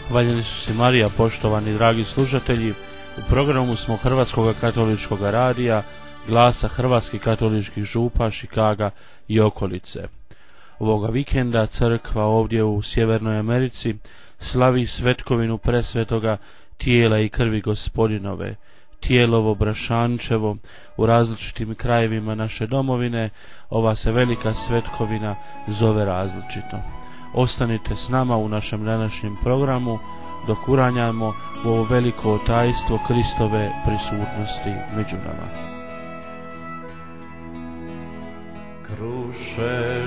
Hvaljeni su si Marija, poštovani dragi slušatelji. U programu smo Hrvatskog katoličkog radija, glasa hrvatskih katoličkih župa, Chicaga i okolice. Ovoga vikenda crkva ovdje u Sjevernoj Americi slavi svetkovinu presvetoga tijela i krvi Gospodinove. Tijelovo Brašančevo u različitim krajevima naše domovine, ova se velika svetkovina zove različito. Ostanite s nama u našem današnjem programu dok uranjamo u ovo veliko tajstvo Kristove prisutnosti među nama. Kruše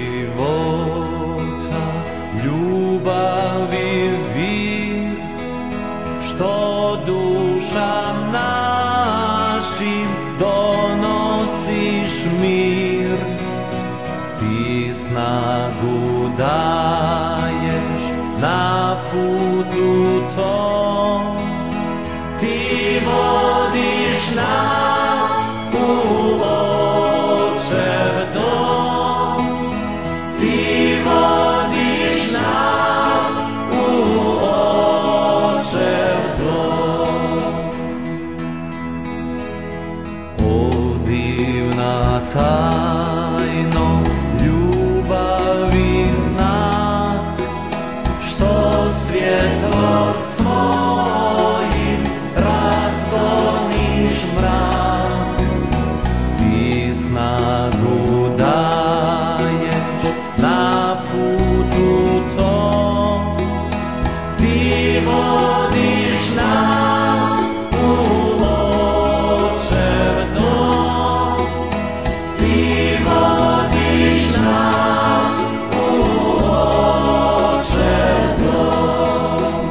života, ljubavi vir, što dušam našim donosiš mir, ti snagu daješ na putu tom, ti vodiš nas u Očev dom, ti vodiš nas u Očev dom. O divna tajno, ljubavi znak, što svjetlo svojim razgoniš mrak, ti snagu daješ na putu tom, ti vodiš nas u Očev dom, ti vodiš nas u Očev dom.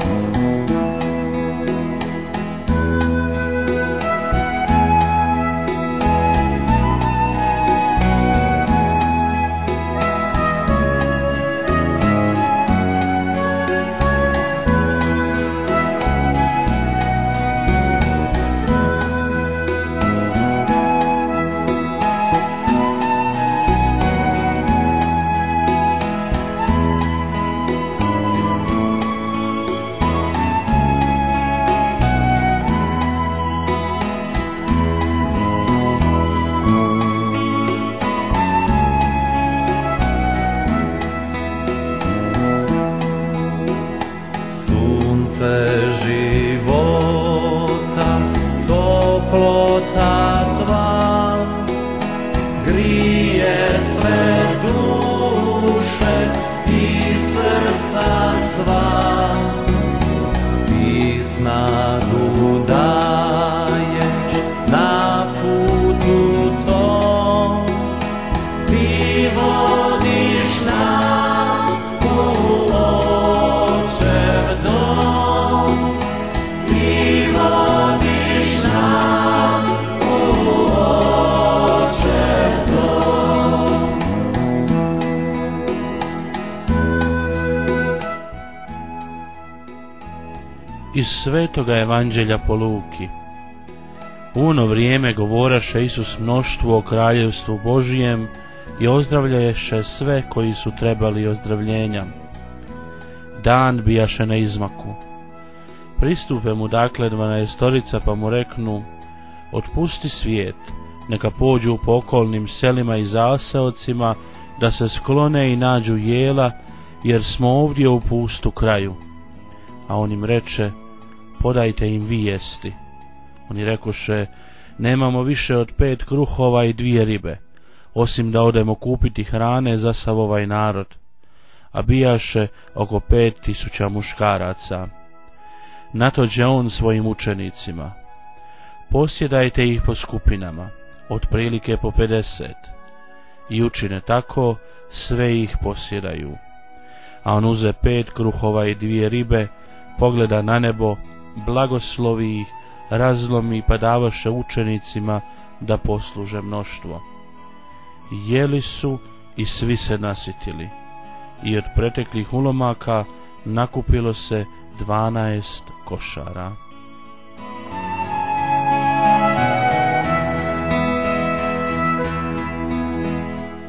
Sunce života, toplota tva, grije sve duše i srca sva, ti snagu daješ na putu tom, ti vodiš nas u Očev dom, ti vodiš nas u Očev dom. Iz svetoga evanđelja po Luki. U ono vrijeme govoraše Isus mnoštvu o kraljevstvu Božijem i ozdravljaše sve koji su trebali ozdravljenja. Dan bijaše na izmaku. Pristupe mu dakle 12 pa mu reknu: otpusti svijet, neka pođu po okolnim selima i zaseocima, da se sklone i nađu jela, jer smo ovdje u pustu kraju. A on im reče: podajte im vi jesti. Oni rekoše: nemamo više od 5 kruhova i 2 ribe, osim da odemo kupiti hrane za sav ovaj narod. A bijaše oko 5.000 muškaraca. Natođe on svojim učenicima: posjedajte ih po skupinama, otprilike po 50. I učine tako, sve ih posjedaju. A on uze 5 kruhova i 2 ribe, pogleda na nebo, blagoslovi ih, razlomi pa davaše učenicima da posluže mnoštvo. Jeli su i svi se nasitili. I od preteklih ulomaka nakupilo se 12 košara.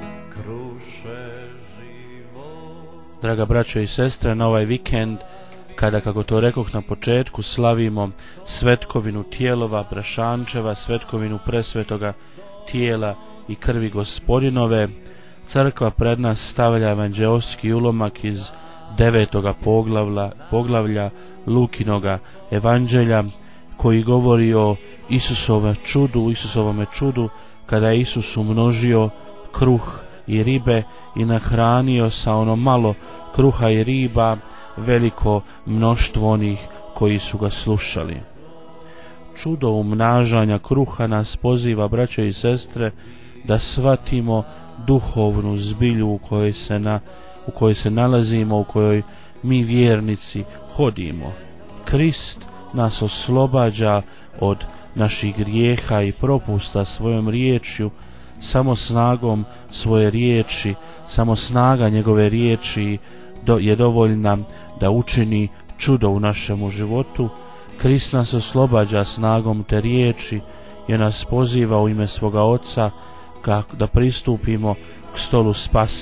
Draga braćo i sestre, na ovaj vikend kada, kako to rekoh na početku, slavimo svetkovinu tijelova Brašančeva, svetkovinu presvetoga tijela i krvi Gospodinove, crkva pred nas stavlja evanđeoski ulomak iz 9. poglavlja Lukinoga evanđelja, koji govori o Isusovome čudu, kada je Isus umnožio kruh i ribe i nahranio sa ono malo kruha i riba veliko mnoštvo onih koji su ga slušali. Čudo umnažanja kruha nas poziva, braćo i sestre, da shvatimo duhovnu zbilju u kojoj se nalazimo, u kojoj mi vjernici hodimo. Krist nas oslobađa od naših grijeha i propusta svojom riječju, samo snagom svoje riječi, samo snaga njegove riječi je dovoljna da učini čudo u našemu životu. Krist nas oslobađa snagom te riječi i nas poziva u ime svoga Oca da pristupimo k stolu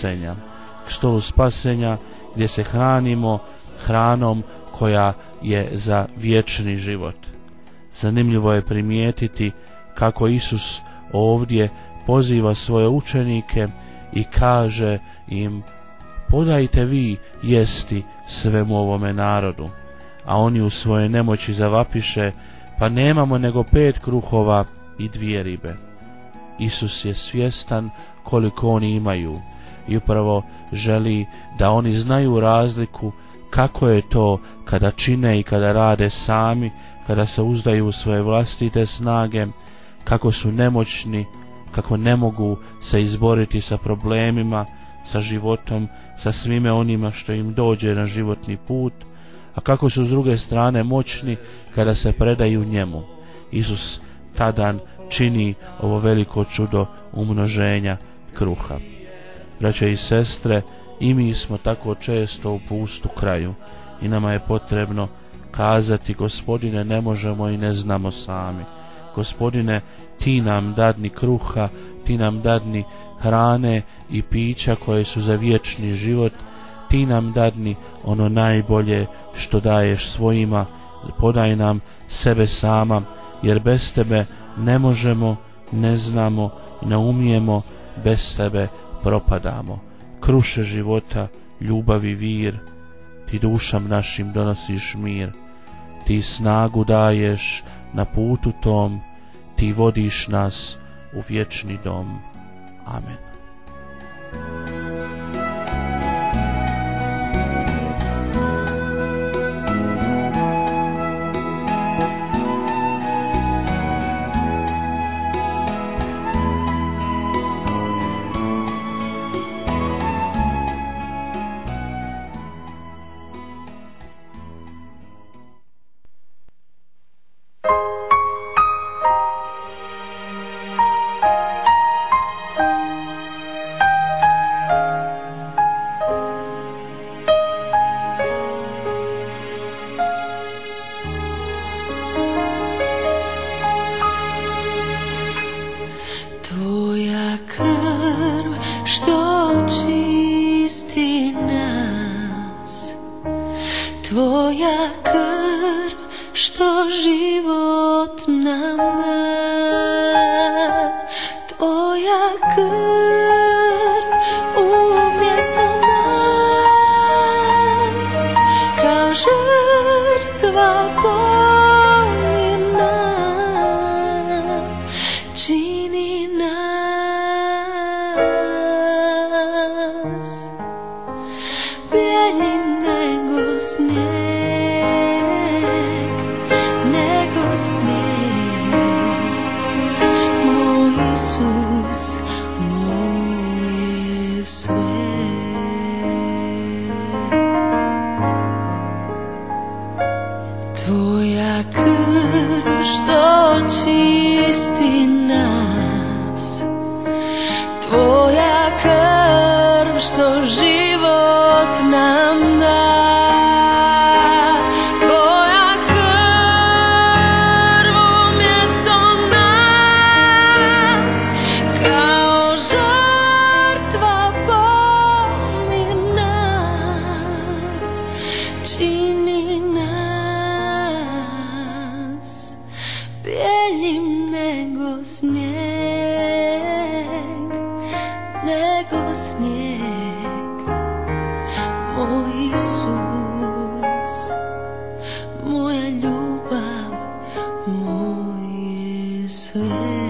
spasenja gdje se hranimo hranom koja je za vječni život. Zanimljivo je primijetiti kako Isus ovdje poziva svoje učenike i kaže im: podajte vi jesti svemu ovome narodu. A oni u svojoj nemoći zavapiše: pa nemamo nego 5 kruhova i 2 ribe. Isus je svjestan koliko oni imaju i upravo želi da oni znaju razliku kako je to kada čine i kada rade sami, kada se uzdaju u svoje vlastite snage, kako su nemoćni, kako ne mogu se izboriti sa problemima, sa životom, sa svime onima što im dođe na životni put, a kako su s druge strane moćni kada se predaju njemu. Isus tadan čini ovo veliko čudo umnoženja kruha. Braće i sestre, i mi smo tako često u pustu kraju i nama je potrebno kazati: Gospodine, ne možemo i ne znamo sami. Gospodine, ti nam dadni kruha, ti nam dadni hrane i pića koje su za vječni život, ti nam dadni ono najbolje što daješ svojima, podaj nam sebe sama, jer bez tebe ne možemo, ne znamo, ne umijemo, bez tebe propadamo. Kruše života, ljubavi vir, ti dušam našim donosiš mir, ti snagu daješ na putu tom, ti vodiš nas u vječni dom. Amen. Tvoja krv što život nam da, tvoja krv umjesto nas kao žrtva pomirna čini nas bijelim nego snijeg, moj Isus, moj je sve. Tvoja krv što čisti nas, tvoja krv što život nam da. Čini nas, bijeljim nego snijeg, moj Isus, moja ljubav, moj sve.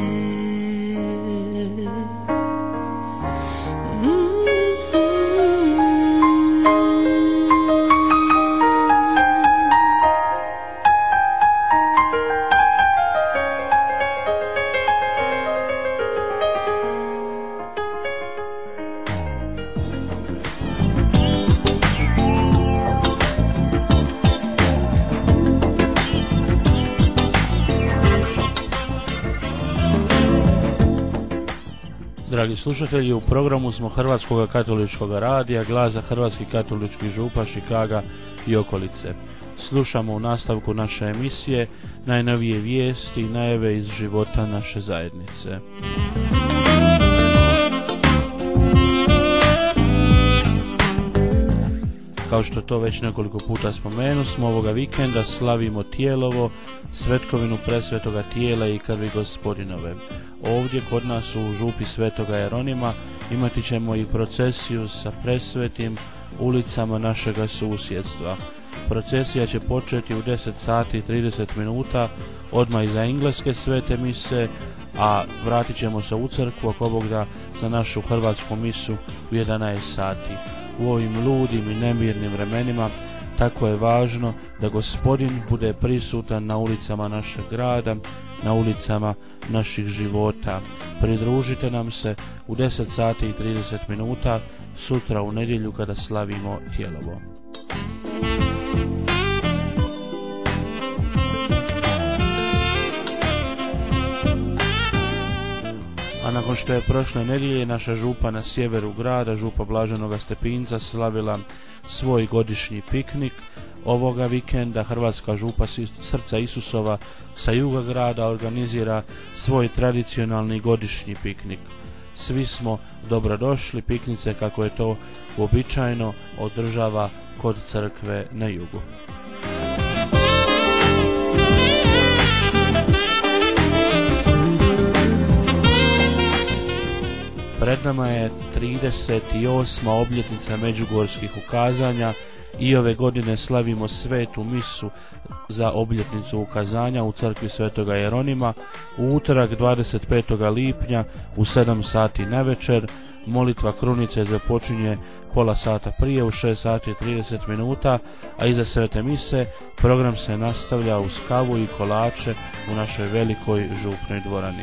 Dragi slušatelji, u programu smo Hrvatskog katoličkog radija, glasa hrvatskih katoličkih župa Čikaga i okolice. Slušamo u nastavku naše emisije najnovije vijesti i najave iz života naše zajednice. Kao što to već nekoliko puta spomenu smo, ovoga vikenda slavimo Tijelovo, svetkovinu presvetoga tijela i krvi Gospodinove. Ovdje kod nas u župi Svetoga Jeronima imati ćemo i procesiju sa presvetim ulicama našega susjedstva. Procesija će početi u 10 sati i 30 minuta odmah iza engleske svete mise, a vratit ćemo se u crkvu ako Bog da za našu hrvatsku misu u 11 sati. U ovim ludim i nemirnim vremenima tako je važno da Gospodin bude prisutan na ulicama našeg grada, na ulicama naših života. Pridružite nam se u 10 sati i 30 minuta sutra u nedjelju kada slavimo Tijelovo. A nakon što je prošle nedjelje naša župa na sjeveru grada, župa Blaženoga Stepinca, slavila svoj godišnji piknik, ovoga vikenda Hrvatska župa Srca Isusova sa juga grada organizira svoj tradicionalni godišnji piknik. Svi smo dobrodošli, piknice kako je to uobičajeno održava kod crkve na jugu. Pred nama je 38. obljetnica međugorskih ukazanja i ove godine slavimo svetu misu za obljetnicu ukazanja u crkvi Svetoga Jeronima u utorak 25. lipnja u 7 sati navečer. Molitva krunice započinje pola sata prije u 6 sati i 30 minuta, a iza svete mise program se nastavlja uz kavu i kolače u našoj velikoj župnoj dvorani.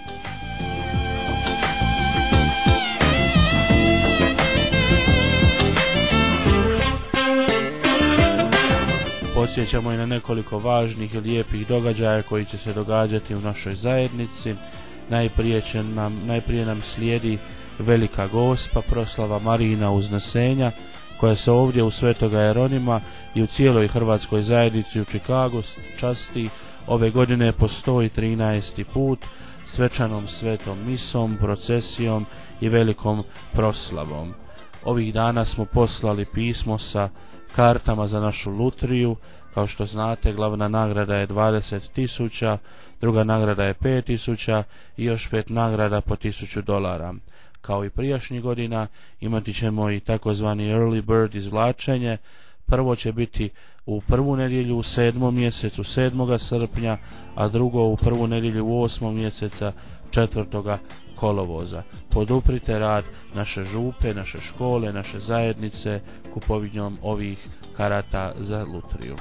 Podsjećamo i na nekoliko važnih i lijepih događaja koji će se događati u našoj zajednici. Najprije nam slijedi Velika Gospa, proslava Marijina uznesenja, koja se ovdje u Svetoga Jeronima i u cijeloj hrvatskoj zajednici u Čikagu časti ove godine po 113. put svečanom svetom misom, procesijom i velikom proslavom. Ovih dana smo poslali pismo sa kartama za našu lutriju. Kao što znate, glavna nagrada je 20.000, druga nagrada je 5.000 i još 5 nagrada po $1.000. Kao i prijašnjih godina imati ćemo i takozvani early bird izvlačenje. Prvo će biti u prvu nedjelju u 7. mjesecu 7. srpnja, a drugo u prvu nedjelju u 8. mjeseca 4. kolovoza. Poduprite rad naše župe, naše škole, naše zajednice kupovinom ovih karata za lutriju.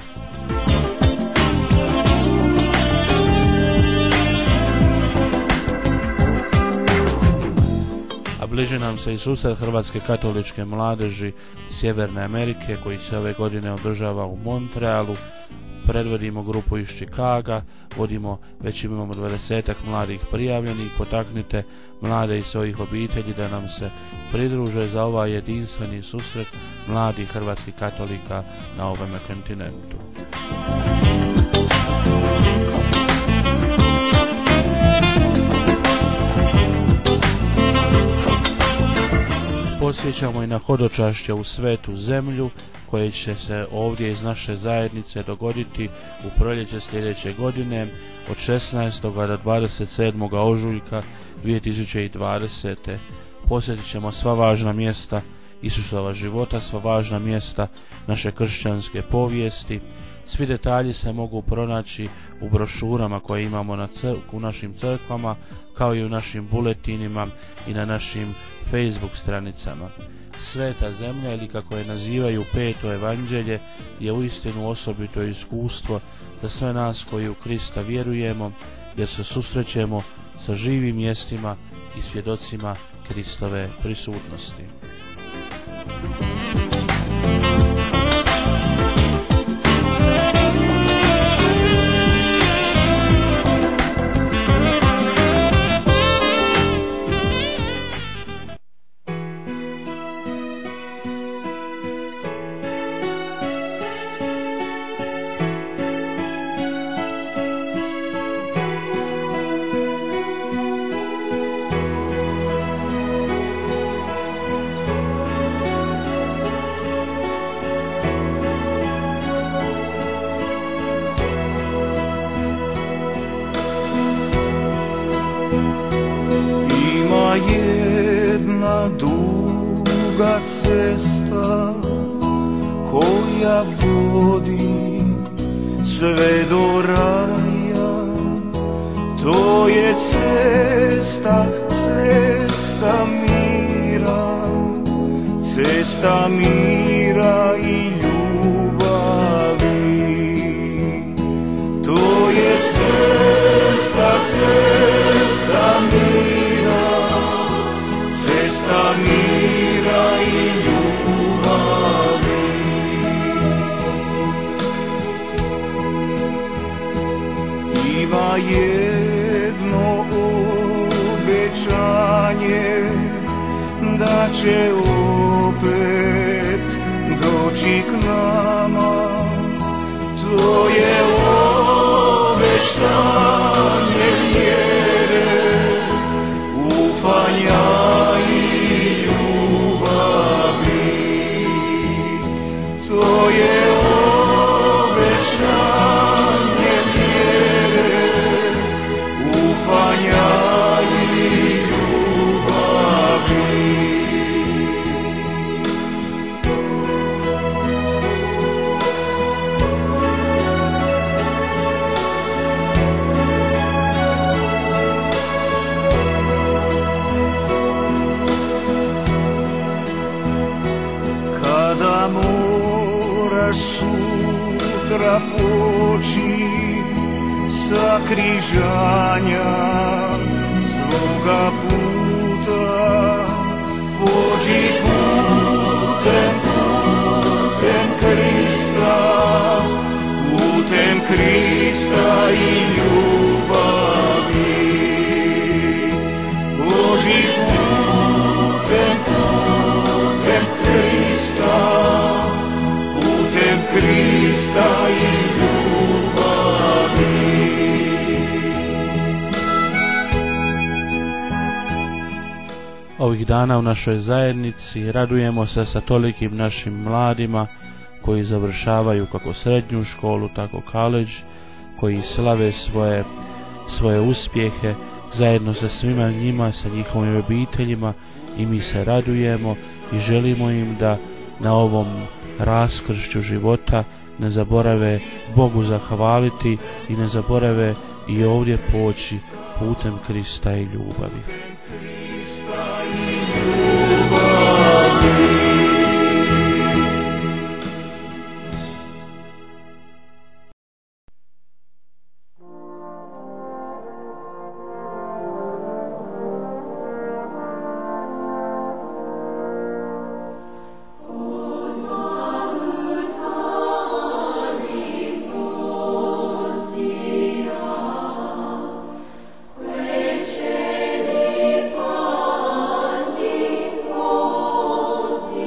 A bliži nam se i susret Hrvatske katoličke mladeži Sjeverne Amerike koji se ove godine održava u Montrealu. Predvodimo grupu iz Čikaga, već imamo 20 mladih prijavljenih. Potaknite mlade iz svojih obitelji da nam se pridruže za ovaj jedinstveni susret mladih hrvatskih katolika na ovome kontinentu. Podsjećamo i na hodočašće u Svetu zemlju koje će se ovdje iz naše zajednice dogoditi u proljeće sljedeće godine od 16. do 27. ožujka 2020. Posjetit ćemo sva važna mjesta Isusova života, sva važna mjesta naše kršćanske povijesti. Svi detalji se mogu pronaći u brošurama koje imamo u našim crkvama, kao i u našim buletinima i na našim Facebook stranicama. Sveta zemlja, ili kako je nazivaju Peto evanđelje, je uistinu osobito iskustvo za sve nas koji u Krista vjerujemo, jer se susrećemo sa živim mjestima i svjedocima Kristove prisutnosti. Jedna duga cesta koja vodi sve do raja, to je cesta, cesta mira, cesta mira i ljubavi. To je cesta, cesta mira, cesta mira i ljubavi. Ima jedno obećanje da će opet doći k nama. To je obećanje vjere, ufanja i ljubavi. To je obećanje vjere, ufanja i ljubavi. Kada moraš sutra poći sa križanja svoga puta, pođi putem Krista, putem Krista i ljubavi. Pođi putem Krista, putem Krista i ljubavi. Ovih dana u našoj zajednici radujemo se sa tolikim našim mladima koji završavaju kako srednju školu, tako college, koji slave svoje uspjehe zajedno sa svima njima, sa njihovim obiteljima, i mi se radujemo i želimo im da na ovom raskršću života ne zaborave Bogu zahvaliti i ne zaborave i ovdje poći putem Krista i ljubavi. Quece di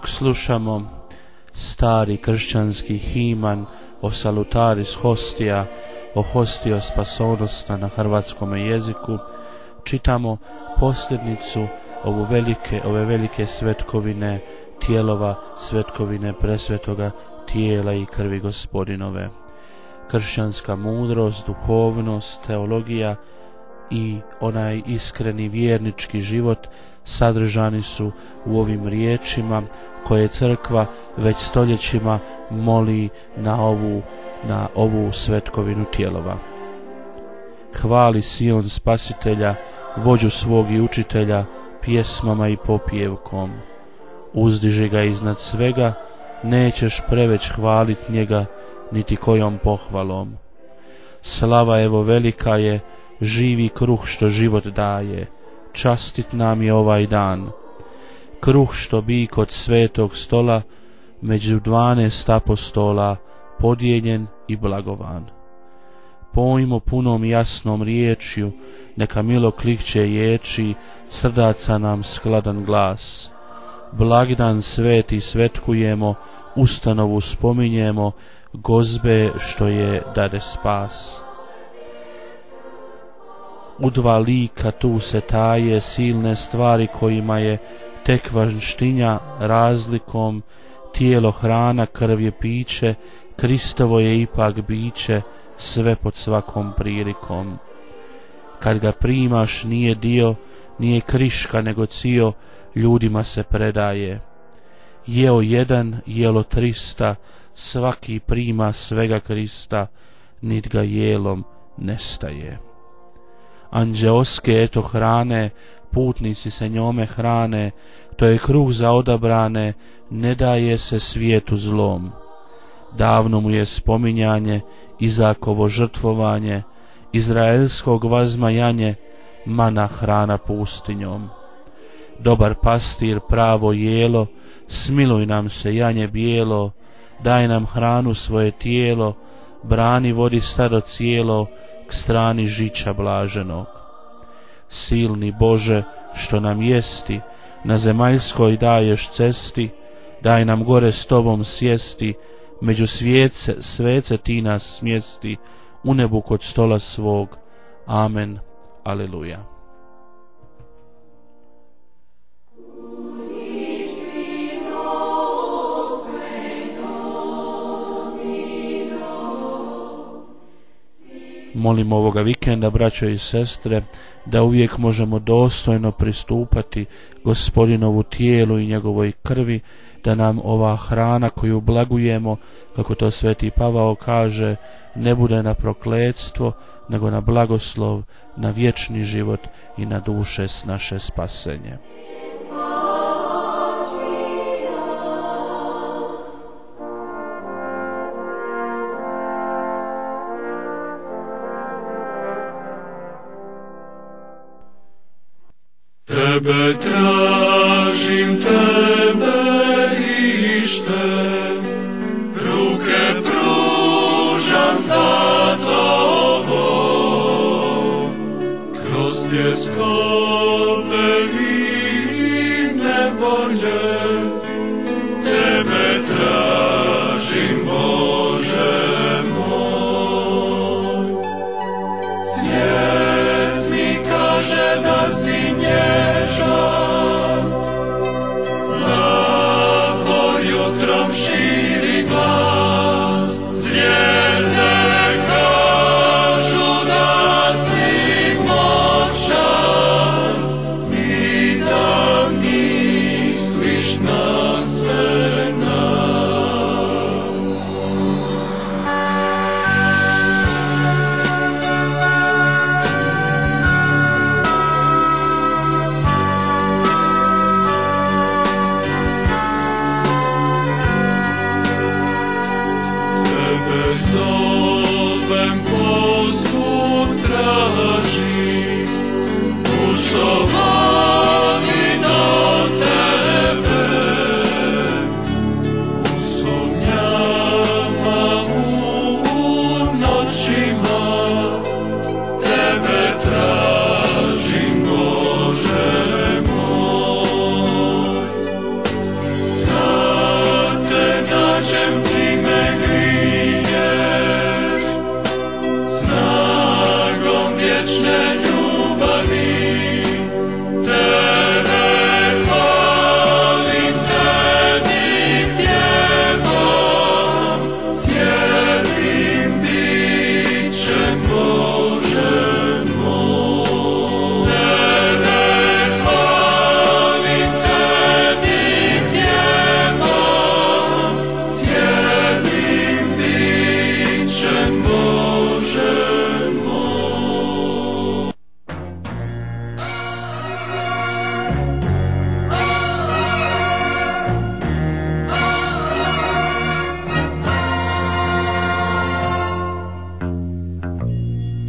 dok slušamo stari kršćanski himan o salutaris hostia, o hostio spasonosna na hrvatskom jeziku, čitamo posljednicu ove velike svetkovine tijelova, svetkovine presvetoga tijela i krvi Gospodinove. Kršćanska mudrost, duhovnost, teologija i onaj iskreni vjernički život sadržani su u ovim riječima koje crkva već stoljećima moli na ovu svetkovinu tijelova. Hvali Sion spasitelja, vođu svog i učitelja, pjesmama i popjevkom. Uzdiži ga iznad svega, nećeš preveć hvalit njega, niti kojom pohvalom. Slava evo velika je, živi kruh što život daje, častit nam je ovaj dan. Kruh što bi kod svetog stola, među 12 apostola, podijeljen i blagovan. Pojmo punom jasnom riječju, neka milo klikće ječi, srdaca nam skladan glas. Blagdan sveti svetkujemo, ustanovu spominjemo, Gozbe što je dade spas. U dva lika tu se taje silne stvari kojima je tek vanštinja razlikom, tijelo hrana, krv je piće, Kristovo je ipak biće, sve pod svakom prilikom. Kad ga primaš nije dio, nije kriška nego cio, ljudima se predaje. Jeo jedan, jelo 300, svaki prima svega Krista, nit ga jelom nestaje. Anđeoske eto hrane, putnici se njome hrane, to je kruh za odabrane, ne daje se svijetu zlom. Davno mu je spominjanje, Izakovo žrtvovanje, izraelskog vazmajanje, mana hrana pustinjom. Dobar pastir pravo jelo, smiluj nam se janje bijelo, daj nam hranu svoje tijelo, brani vodi stado cijelo, k strani žiča blaženog. Silni Bože, što nam jesti, na zemaljskoj daješ cesti, daj nam gore s tobom sjesti, među svece ti nas smjesti, u nebu kod stola svog. Amen. Aleluja. Molim ovoga vikenda, braćo i sestre, da uvijek možemo dostojno pristupati Gospodinovu tijelu i njegovoj krvi, da nam ova hrana koju blagujemo, kako to sveti Pavao kaže, ne bude na prokletstvo, nego na blagoslov, na vječni život i na duše s naše spasenje. Tebe tražim, tebe ištem, ruke pružam za tobom. Kroz tjeskobe i nevolje, tebe tražim, Bože moj. Svijet mi kaže da si nježan, lako jutrom širi glas, zvijezde kažu da si moćan i da misliš na sve nas. Zovem posvud tražim, dušo vodi do tebe. U sumnjama, u noćima, tebe tražim, Bože moj.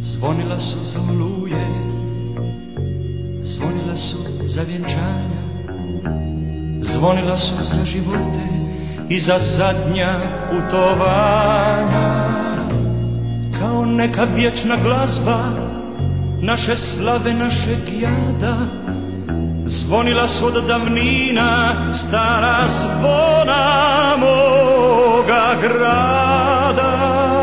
Zvonila su za oluje, zvonila su za vjenčanja, zvonila su za živote i za zadnja putovanja. Kao neka vječna glazba naše slave, našeg jada, zvonila su od davnina stara zvona moga grada.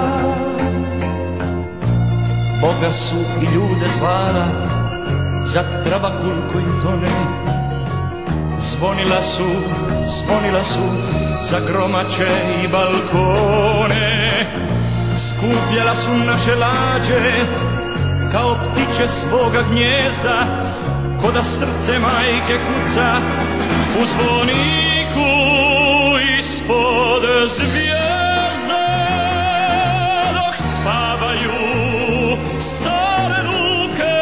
Boga su i ljude zvala za travakul koji tone, zvonila su za gromače i balkone. Skupljala su naše lađe kao ptiće svoga gnjezda, ko da srce majke kuca u zvoniku ispod zvijezde. Dok spavaju stare ruke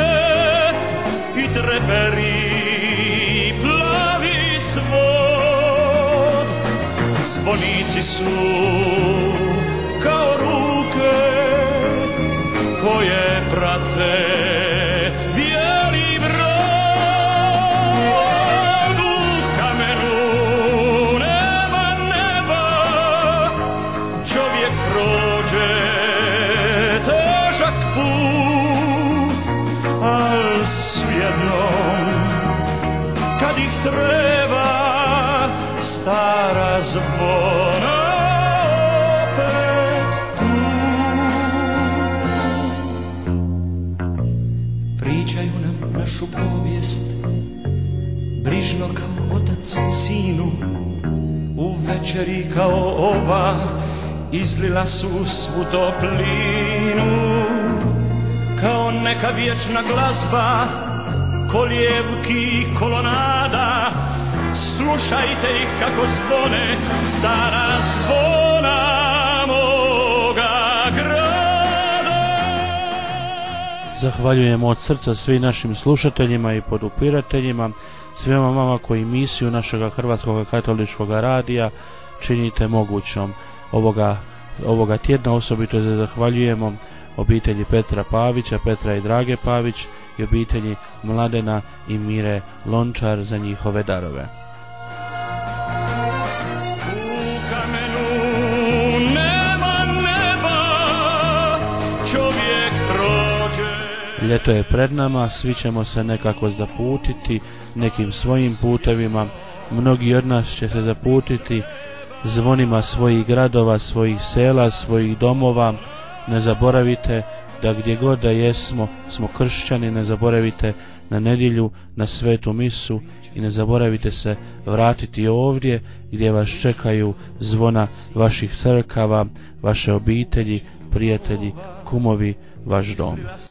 i treperi plavi svod, zvonici su kao ruke koje prate bijeli brod. U kamenu nema neba, čovjek prođe težak put, al svijednom kad ih treba stara zvona opet tu. Pričaju nam našu povijest brižno kao otac sinu, u večeri kao ova izlila su svu toplinu. Kao neka vječna glazba kolijevki kolonada, slušajte ih kako zvone stara zvona moga grada. Zahvaljujemo od srca svim našim slušateljima i podupirateljima, svima vama koji misiju našega Hrvatskog katoličkog radija činite mogućom. Ovoga tjedna osobito se zahvaljujemo obitelji Petra Pavića, Petra i Drage Pavić i obitelji Mladena i Mire Lončar za njihove darove. U kamenu nema neba, čovjek prođe. Ljeto je pred nama, svi ćemo se nekako zaputiti nekim svojim putevima. Mnogi od nas će se zaputiti zvonima svojih gradova, svojih sela, svojih domova. Ne zaboravite da gdje god da jesmo, smo kršćani, ne zaboravite na nedjelju, na svetu misu i ne zaboravite se vratiti ovdje gdje vas čekaju zvona vaših crkava, vaše obitelji, prijatelji, kumovi, vaš dom.